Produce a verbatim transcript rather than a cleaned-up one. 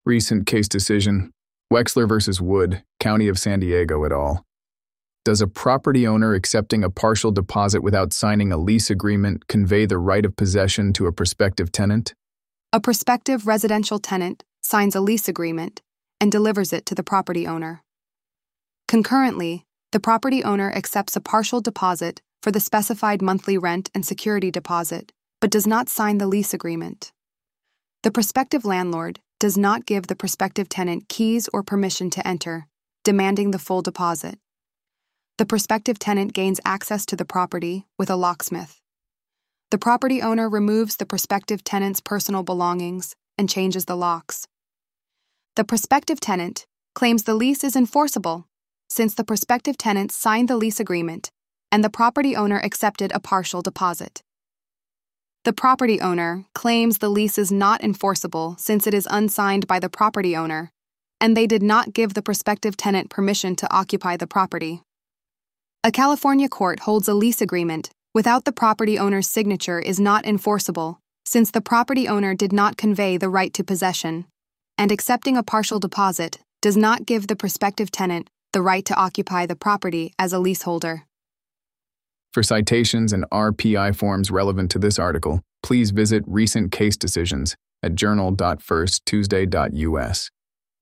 Recent case decision, Wexler versus Wood, County of San Diego et al. Does a property owner accepting a partial deposit without signing a lease agreement convey the right of possession to a prospective tenant? A prospective residential tenant signs a lease agreement and delivers it to the property owner. Concurrently, the property owner accepts a partial deposit for the specified monthly rent and security deposit, but does not sign the lease agreement. The prospective landlord does not give the prospective tenant keys or permission to enter, demanding the full deposit. The prospective tenant gains access to the property with a locksmith. The property owner removes the prospective tenant's personal belongings and changes the locks. The prospective tenant claims the lease is enforceable since the prospective tenant signed the lease agreement and the property owner accepted a partial deposit. The property owner claims the lease is not enforceable since it is unsigned by the property owner, and they did not give the prospective tenant permission to occupy the property. A California court holds a lease agreement without the property owner's signature is not enforceable since the property owner did not convey the right to possession, and accepting a partial deposit does not give the prospective tenant the right to occupy the property as a leaseholder. For citations and R P I forms relevant to this article, please visit Recent Case Decisions at journal dot first tuesday dot U S.